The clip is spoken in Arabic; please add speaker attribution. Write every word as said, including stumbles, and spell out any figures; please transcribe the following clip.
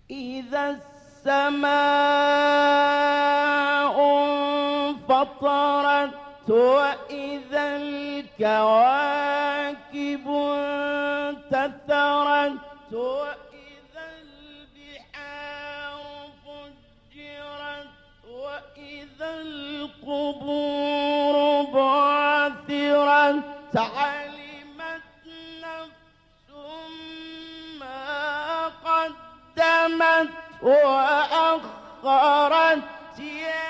Speaker 1: إذا السماء انفطرت وإذا الكواكب انتثرت وإذا البحار فجرت وإذا القبور بعثرت علمت نفس ما قدمت وأخرت يا